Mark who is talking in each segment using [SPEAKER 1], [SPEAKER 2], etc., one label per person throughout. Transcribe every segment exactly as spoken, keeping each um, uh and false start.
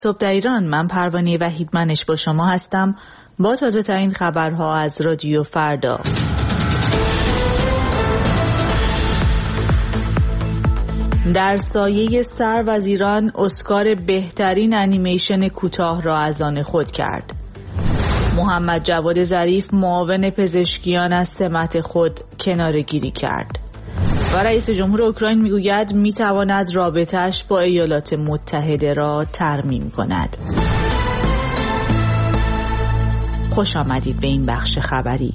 [SPEAKER 1] صبح در ایران، من پروانه وحیدمنش با شما هستم با تازه ترین خبرها از رادیو فردا. در سایه سرو از ایران، اسکار بهترین انیمیشن کوتاه را از آن خود کرد. محمد جواد ظریف معاون پزشکیان از سمت خود کناره‌گیری کرد. و رئیس جمهور اوکراین میگوید میتواند رابطه‌اش با ایالات متحده را ترمیم کند. خوش آمدید به این بخش خبری.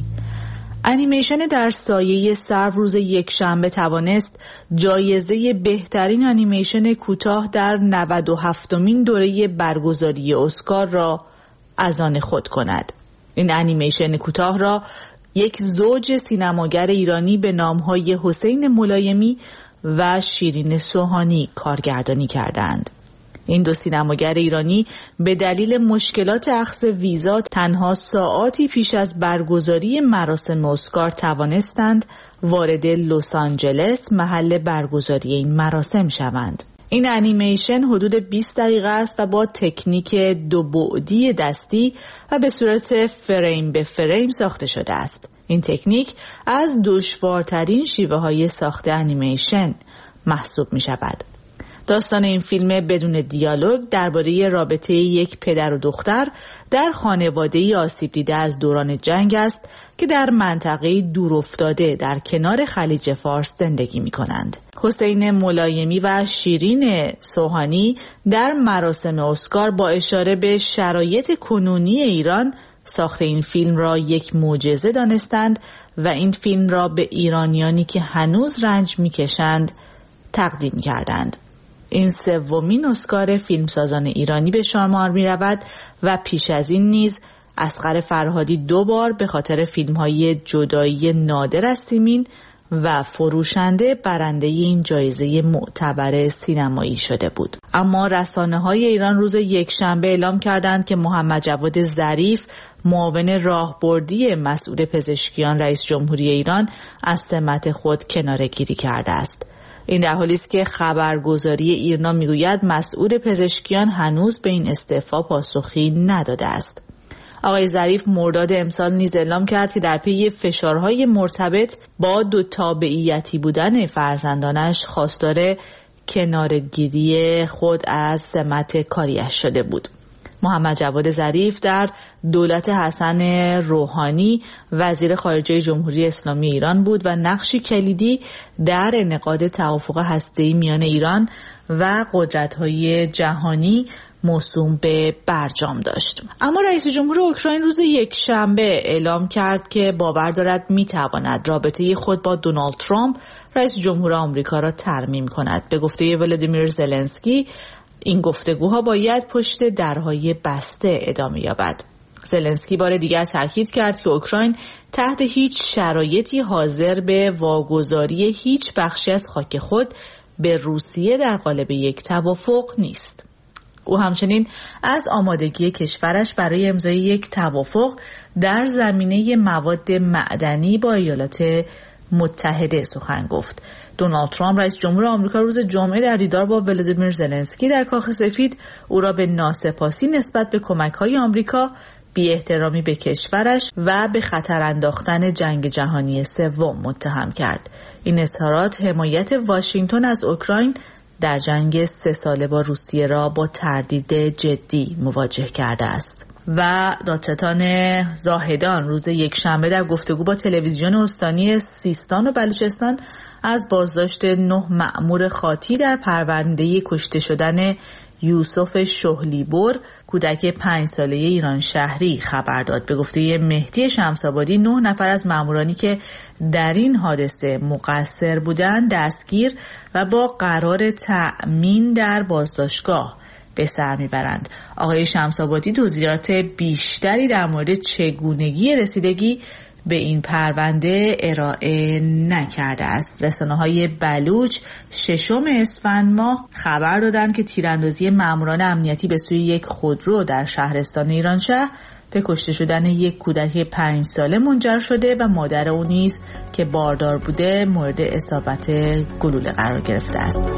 [SPEAKER 1] انیمیشن در سایه سرو روز یکشنبه توانست جایزه بهترین انیمیشن کوتاه در نود و هفتمین دوره برگزاری اسکار را از آن خود کند. این انیمیشن کوتاه را یک زوج سینماگر ایرانی به نامهای حسین ملایمی و شیرین سوهانی کارگردانی کردند. این دو سینماگر ایرانی به دلیل مشکلات اخذ ویزا تنها ساعاتی پیش از برگزاری مراسم اسکار توانستند وارد لس آنجلس، محل برگزاری این مراسم، شوند. این انیمیشن حدود بیست دقیقه است و با تکنیک دو بعدی دستی و به صورت فریم به فریم ساخته شده است. این تکنیک از دشوارترین شیوه های ساخت انیمیشن محسوب می شود. داستان این فیلم بدون دیالوگ درباره رابطه یک پدر و دختر در خانواده‌ای آسیب دیده از دوران جنگ است که در منطقه دورافتاده در کنار خلیج فارس زندگی می کنند. حسین ملایمی و شیرین سوهانی در مراسم اسکار با اشاره به شرایط کنونی ایران ساخت این فیلم را یک معجزه دانستند و این فیلم را به ایرانیانی که هنوز رنج می‌کشند تقدیم کردند. این سومین اسکار فیلمسازان ایرانی به شمار می‌رود و پیش از این نیز اصغر فرهادی دو بار به خاطر فیلم‌های جدایی نادر از سیمین و فروشنده برنده این جایزه معتبر سینمایی شده بود. اما رسانه‌های ایران روز یکشنبه اعلام کردند که محمد جواد ظریف معاون راهبردی مسئول پزشکیان رئیس جمهوری ایران از سمت خود کناره‌گیری کرده است. این در حالی است که خبرگزاری ایرنا میگوید مسئول پزشکیان هنوز به این استعفا پاسخی نداده است. آقای ظریف مرداد امسال نیز اعلام کرد که در پی فشارهای مرتبط با دو تابعیتی بودن فرزندانش خواستار کناره‌گیری خود از سمت کاریش شده بود. محمد جواد ظریف در دولت حسن روحانی وزیر خارجه جمهوری اسلامی ایران بود و نقشی کلیدی در انعقاد توافق هسته‌ای میان ایران و قدرت‌های جهانی موسوم به برجام داشت. اما رئیس جمهور اوکراین روز یکشنبه اعلام کرد که باور دارد میتواند رابطه خود با دونالد ترامپ رئیس جمهور آمریکا را ترمیم کند. به گفته ولادیمیر زلنسکی این گفتگوها باید پشت درهای بسته ادامه یابد. زلنسکی بار دیگر تاکید کرد که اوکراین تحت هیچ شرایطی حاضر به واگذاری هیچ بخشی از خاک خود به روسیه در قالب یک توافق نیست. او همچنین از آمادگی کشورش برای امضای یک توافق در زمینه مواد معدنی با ایالات متحده سخن گفت. دونالد ترامپ رئیس جمهور آمریکا روز جمعه در دیدار با ولادیمیر زلنسکی در کاخ سفید او را به ناسپاسی نسبت به کمک‌های آمریکا، بی‌احترامی به کشورش و به خطر انداختن جنگ جهانی سوم متهم کرد. این اظهارات حمایت واشنگتن از اوکراین در جنگ سه ساله با روسیه را با تردید جدی مواجه کرده است. و دادستان زاهدان روز یکشنبه در گفتگو با تلویزیون استانی سیستان و بلوچستان از بازداشت نه مأمور خاطی در پرونده کشته شدن یوسف شهلیبر، کودک پنج ساله ایران شهری خبر داد. به گفته مهدی شمس‌آبادی نه نفر از مأمورانی که در این حادثه مقصر بودند دستگیر و با قرار تأمین در بازداشتگاه به سر میبرند. آقای شمس‌آبادی توضیحات بیشتری در مورد چگونگی رسیدگی به این پرونده ارائه نکرده است. رسانه‌های بلوچ ششم اسفند ماه خبر دادند که تیراندازی ماموران امنیتی به سوی یک خودرو در شهرستان ایرانشهر به کشته شدن یک کودک پنج ساله منجر شده و مادر او نیز که باردار بوده مورد اصابت گلوله قرار گرفته است.